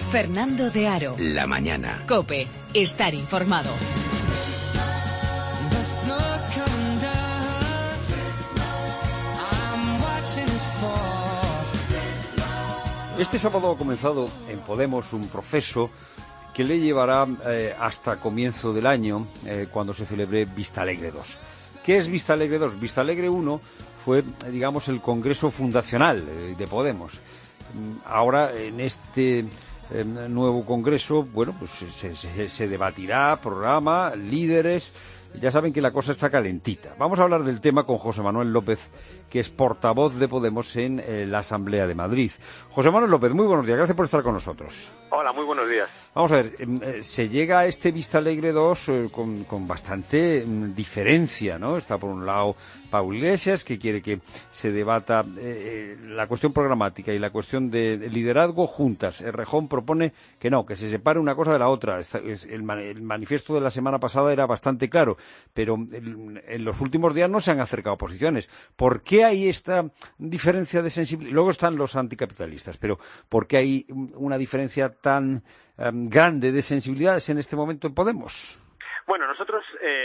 Fernando de Aro. La mañana. COPE. Estar informado. Este sábado ha comenzado en Podemos un proceso que le llevará hasta comienzo del año, cuando se celebre Vista Alegre 2. ¿Qué es Vista Alegre 2? Vista Alegre 1 fue, digamos, el congreso fundacional de Podemos. Ahora, en este nuevo congreso, bueno, pues se debatirá programa, líderes. Ya saben que la cosa está calentita. Vamos a hablar del tema con José Manuel López, que es portavoz de Podemos en la Asamblea de Madrid. José Manuel López, muy buenos días. Gracias por estar con nosotros. Hola, muy buenos días. Vamos a ver, se llega a este Vista Alegre 2 con bastante diferencia, ¿no? Está por un lado Pablo Iglesias, que quiere que se debata la cuestión programática y la cuestión de liderazgo juntas. Errejón propone que no, que se separe una cosa de la otra. El manifiesto de la semana pasada era bastante claro, pero en los últimos días no se han acercado posiciones. ¿Por qué hay esta diferencia de sensibilidad? Luego están los anticapitalistas, pero ¿por qué hay una diferencia tan grande de sensibilidades en este momento en Podemos? Bueno, nosotros,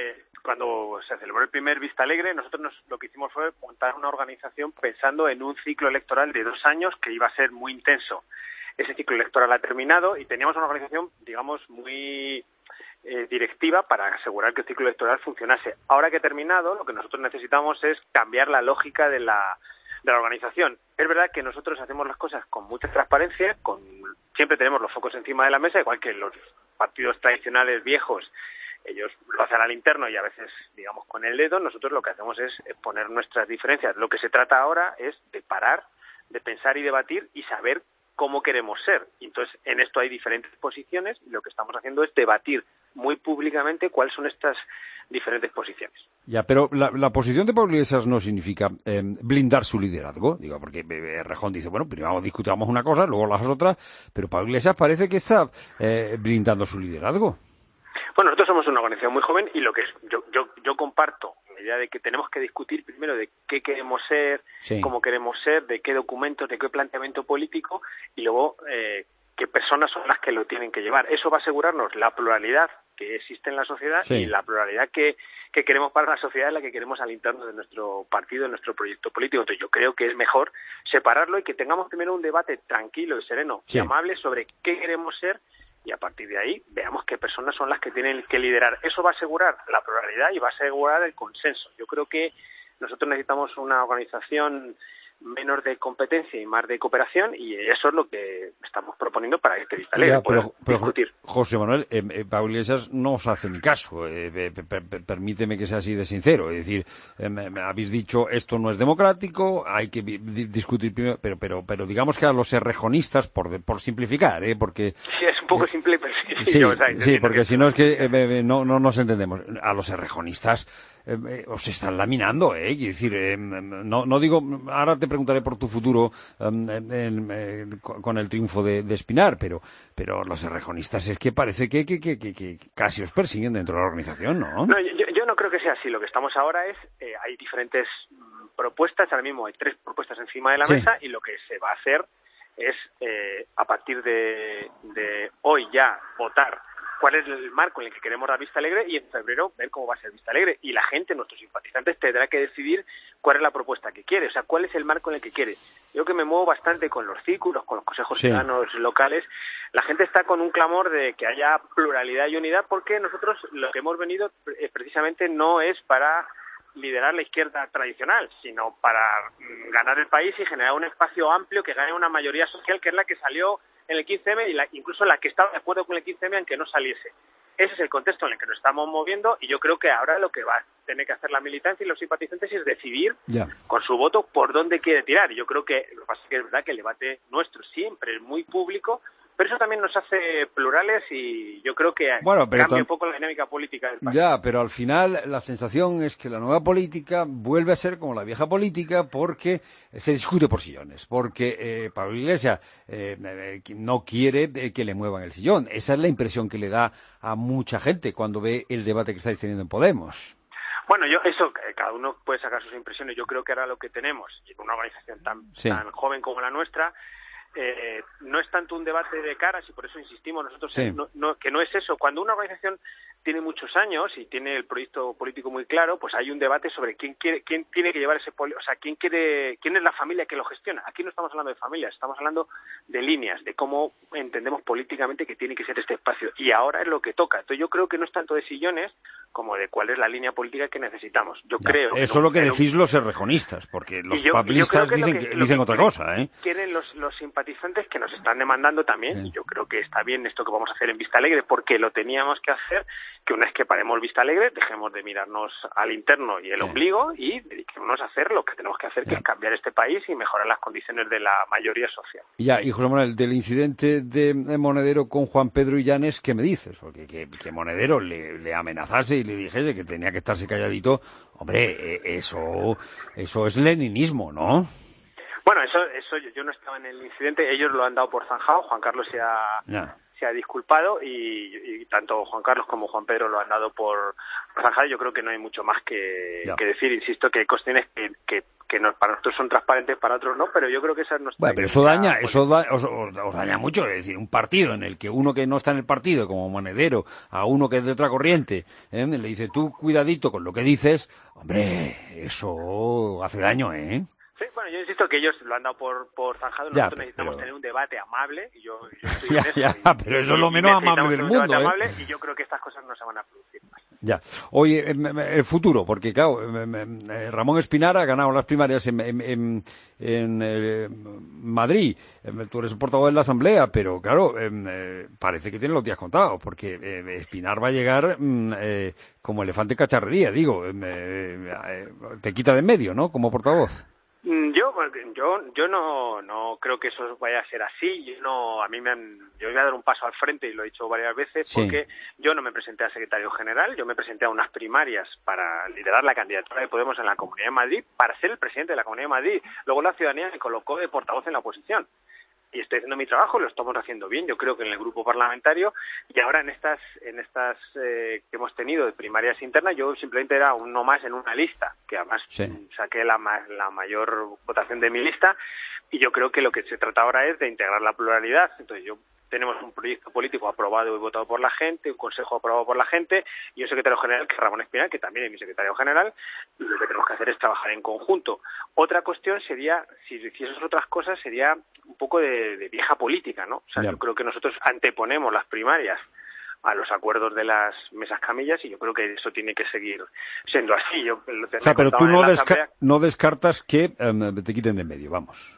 cuando se celebró el primer Vista Alegre, nosotros lo que hicimos fue montar una organización pensando en un ciclo electoral de 2 años que iba a ser muy intenso. Ese ciclo electoral ha terminado y teníamos una organización, digamos, muy directiva para asegurar que el ciclo electoral funcionase. Ahora que ha terminado, lo que nosotros necesitamos es cambiar la lógica de la organización. Es verdad que nosotros hacemos las cosas con mucha transparencia, siempre tenemos los focos encima de la mesa, igual que los partidos tradicionales viejos, ellos lo hacen al interno y a veces, digamos, con el dedo. Nosotros lo que hacemos es poner nuestras diferencias. Lo que se trata ahora es de parar, de pensar y debatir y saber cómo queremos ser. Y entonces, en esto hay diferentes posiciones y lo que estamos haciendo es debatir muy públicamente cuáles son estas diferentes posiciones. Ya, pero la posición de Pablo Iglesias no significa blindar su liderazgo, digo, porque Errejón dice, bueno, primero discutamos una cosa, luego las otras, pero Pablo Iglesias parece que está blindando su liderazgo. Bueno, nosotros somos una organización muy joven y lo que yo comparto la idea de que tenemos que discutir primero de qué queremos ser, sí, cómo queremos ser, de qué documentos, de qué planteamiento político y luego qué personas son las que lo tienen que llevar. Eso va a asegurarnos la pluralidad que existe en la sociedad, sí, y la pluralidad que queremos para la sociedad es la que queremos al interno de nuestro partido, de nuestro proyecto político. Entonces yo creo que es mejor separarlo y que tengamos primero un debate tranquilo y sereno, sí, y amable sobre qué queremos ser y a partir de ahí veamos qué personas son las que tienen que liderar. Eso va a asegurar la pluralidad y va a asegurar el consenso. Yo creo que nosotros necesitamos una organización menos de competencia y más de cooperación y eso es lo que estamos proponiendo para este Vista Alegre, pero discutir. José Manuel, Pablo Iglesias no os hace ni caso, permíteme que sea así de sincero, es decir, habéis dicho esto no es democrático, hay que discutir primero, pero digamos que a los errejonistas, por simplificar, porque... Sí, es un poco simple, pero sí, porque si no es que no nos entendemos, a los errejonistas os están laminando, quiero decir, no digo, ahora te preguntaré por tu futuro con el triunfo de Espinar, pero los errejonistas es que parece que casi os persiguen dentro de la organización, ¿no? No, yo no creo que sea así. Lo que estamos ahora es, hay diferentes propuestas, ahora mismo hay 3 propuestas encima de la mesa y lo que se va a hacer es, a partir de hoy ya, votar cuál es el marco en el que queremos la Vista Alegre y en febrero ver cómo va a ser Vista Alegre. Y la gente, nuestros simpatizantes, tendrá que decidir cuál es la propuesta que quiere, o sea, cuál es el marco en el que quiere. Yo que me muevo bastante con los círculos, con los consejos ciudadanos locales, la gente está con un clamor de que haya pluralidad y unidad porque nosotros lo que hemos venido precisamente no es para liderar la izquierda tradicional, sino para ganar el país y generar un espacio amplio que gane una mayoría social que es la que salió en el 15M y incluso la que estaba de acuerdo con el 15M aunque no saliese. Ese es el contexto en el que nos estamos moviendo y yo creo que ahora lo que va a tener que hacer la militancia y los simpatizantes es decidir con su voto por dónde quiere tirar. Y yo creo que lo que pasa es que es verdad que el debate nuestro siempre es muy público, pero eso también nos hace plurales y yo creo que cambia un poco la dinámica política del país. Ya, pero al final la sensación es que la nueva política vuelve a ser como la vieja política porque se discute por sillones, porque Pablo Iglesias no quiere que le muevan el sillón. Esa es la impresión que le da a mucha gente cuando ve el debate que estáis teniendo en Podemos. Bueno, cada uno puede sacar sus impresiones. Yo creo que ahora lo que tenemos, y en una organización tan joven como la nuestra, no es tanto un debate de caras y por eso insistimos nosotros Sí. que no es eso. Cuando una organización tiene muchos años y tiene el proyecto político muy claro, pues hay un debate sobre quién tiene que llevar quién es la familia que lo gestiona. Aquí no estamos hablando de familias, estamos hablando de líneas, de cómo entendemos políticamente que tiene que ser este espacio. Y ahora es lo que toca. Entonces yo creo que no es tanto de sillones como de cuál es la línea política que necesitamos. Yo creo eso es lo que decís los errejonistas, porque los papelistas dicen otra cosa, ¿eh? Quieren los simpatizantes que nos están demandando también, y yo creo que está bien esto que vamos a hacer en Vista Alegre, porque lo teníamos que hacer, que una vez que paremos Vista Alegre, dejemos de mirarnos al interno y el ombligo y dediquémonos a hacer lo que tenemos que hacer, que es cambiar este país y mejorar las condiciones de la mayoría social. Ya, y José Manuel, del incidente de Monedero con Juan Pedro Illanes, ¿qué me dices? Porque que Monedero le amenazase y le dijese que tenía que estarse calladito, hombre, eso es leninismo, ¿no? Bueno, eso yo no estaba en el incidente, ellos lo han dado por zanjado, Juan Carlos se ha disculpado y tanto Juan Carlos como Juan Pedro lo han dado por zanjado. Yo creo que no hay mucho más que decir. Insisto que hay cuestiones que para nosotros son transparentes, para otros no, pero yo creo que esa es nuestra... Bueno, pero os daña mucho, es decir, un partido en el que uno que no está en el partido, como Monedero, a uno que es de otra corriente, le dice tú cuidadito con lo que dices, hombre, eso hace daño, ¿eh? Sí, bueno, yo insisto que ellos lo han dado por zanjado. Nosotros necesitamos tener un debate amable y yo estoy en eso. Pero eso es lo menos amable del mundo, amable, y yo creo que estas cosas no se van a producir más. Ya. Oye, el futuro, porque claro, Ramón Espinar ha ganado las primarias en Madrid. Tú eres el portavoz de la Asamblea, pero claro, parece que tiene los días contados, porque Espinar va a llegar como elefante cacharrería, digo, te quita de en medio, ¿no? Como portavoz. Yo no creo que eso vaya a ser así. Yo voy a dar un paso al frente y lo he dicho varias veces porque yo no me presenté a secretario general, yo me presenté a unas primarias para liderar la candidatura de Podemos en la Comunidad de Madrid para ser el presidente de la Comunidad de Madrid. Luego la ciudadanía me colocó de portavoz en la oposición. Y estoy haciendo mi trabajo, lo estamos haciendo bien, yo creo que en el grupo parlamentario, y ahora en estas que hemos tenido de primarias internas, yo simplemente era uno más en una lista, que además saqué la mayor votación de mi lista, y yo creo que lo que se trata ahora es de integrar la pluralidad. Entonces tenemos un proyecto político aprobado y votado por la gente, un consejo aprobado por la gente y un secretario general que es Ramón Espinar, que también es mi secretario general, y lo que tenemos que hacer es trabajar en conjunto. Otra cuestión sería, si hiciésemos otras cosas, sería un poco de vieja política, ¿no? O sea, yo creo que nosotros anteponemos las primarias a los acuerdos de las mesas camillas y yo creo que eso tiene que seguir siendo así. Pero tú no descartas que te quiten de en medio, vamos.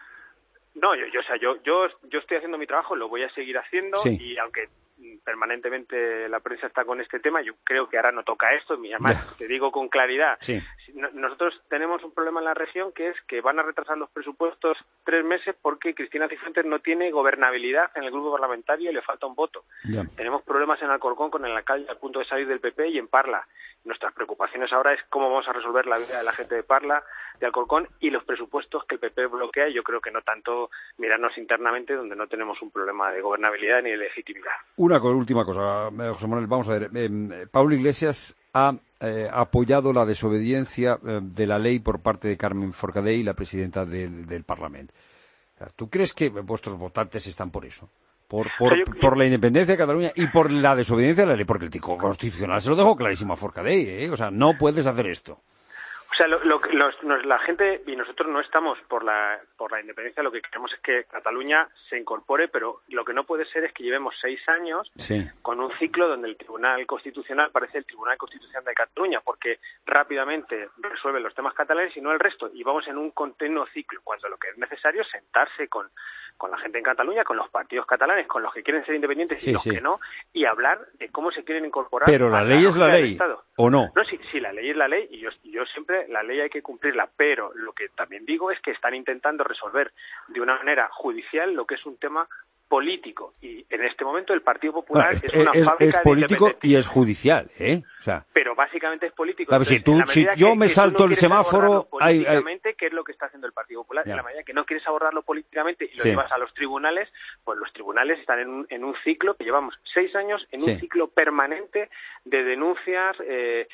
No, yo estoy haciendo mi trabajo, lo voy a seguir haciendo y aunque permanentemente la prensa está con este tema, yo creo que ahora no toca esto y además te digo con claridad, nosotros tenemos un problema en la región que es que van a retrasar los presupuestos 3 meses porque Cristina Cifuentes no tiene gobernabilidad en el grupo parlamentario y le falta un voto. Tenemos problemas en Alcorcón con el alcalde al punto de salir del PP y en Parla. Nuestras preocupaciones ahora es cómo vamos a resolver la vida de la gente de Parla, de Alcorcón y los presupuestos que el PP bloquea. Yo creo que no tanto mirarnos internamente donde no tenemos un problema de gobernabilidad ni de legitimidad. Una última cosa, José Manuel, vamos a ver. Pablo Iglesias ha apoyado la desobediencia de la ley por parte de Carmen Forcadell, la presidenta del Parlamento. ¿Tú crees que vuestros votantes están por eso? Por la independencia de Cataluña y por la desobediencia de la ley, porque el Tribunal Constitucional se lo dejó clarísimo a Forcadell, ¿eh? O sea, no puedes hacer esto. O sea, la gente y nosotros no estamos por la independencia, lo que queremos es que Cataluña se incorpore, pero lo que no puede ser es que llevemos 6 años con un ciclo donde el Tribunal Constitucional parece el Tribunal Constitucional de Cataluña, porque rápidamente resuelve los temas catalanes y no el resto, y vamos en un continuo ciclo, cuando lo que es necesario es sentarse con la gente en Cataluña, con los partidos catalanes, con los que quieren ser independientes y los que no, y hablar de cómo se quieren incorporar. Pero la ley es la ley, ¿o no? No, sí, la ley es la ley, y yo siempre, la ley hay que cumplirla, pero lo que también digo es que están intentando resolver de una manera judicial lo que es un tema político, y en este momento el Partido Popular es una fábrica es político y es judicial, ¿o sea, pero básicamente es político. Entonces, si yo me salto el semáforo políticamente, ¿qué es lo que está haciendo el Partido Popular? En la medida que no quieres abordarlo políticamente y lo llevas a los tribunales, pues los tribunales están en un ciclo que llevamos 6 años en un ciclo permanente de denuncias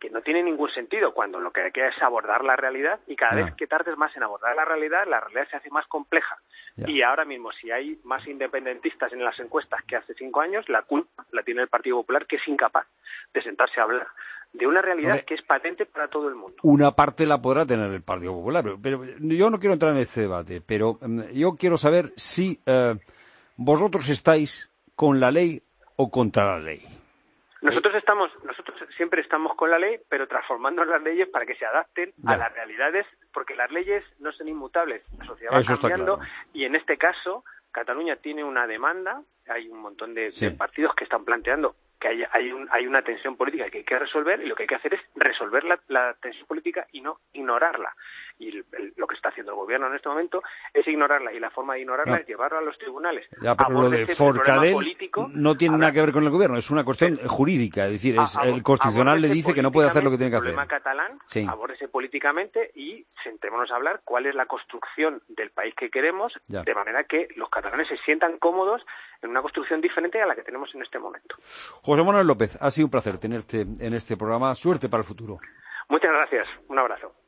que no tiene ningún sentido, cuando lo que hay que es abordar la realidad, y cada vez que tardes más en abordar la realidad se hace más compleja. Ya. Y ahora mismo, si hay más independentistas en las encuestas que hace 5 años, la culpa la tiene el Partido Popular, que es incapaz de sentarse a hablar de una realidad que es patente para todo el mundo. Una parte la podrá tener el Partido Popular, pero yo no quiero entrar en este debate, pero yo quiero saber si vosotros estáis con la ley o contra la ley. Nosotros siempre estamos con la ley, pero transformando las leyes para que se adapten a las realidades, porque las leyes no son inmutables, la sociedad va cambiando, y en este caso Cataluña tiene una demanda, hay un montón de partidos que están planteando que hay una tensión política que hay que resolver, y lo que hay que hacer es resolver la tensión política y no ignorarla. Y lo que está haciendo el gobierno en este momento es ignorarla, y la forma de ignorarla es llevarlo a los tribunales. Ya, pero lo de Forcadell no tiene nada que ver con el gobierno, es una cuestión jurídica, es decir, el Constitucional le dice que no puede hacer lo que tiene que hacer. El problema catalán, abórdese políticamente y sentémonos a hablar cuál es la construcción del país que queremos, de manera que los catalanes se sientan cómodos en una construcción diferente a la que tenemos en este momento. José Manuel López, ha sido un placer tenerte en este programa. Suerte para el futuro. Muchas gracias. Un abrazo.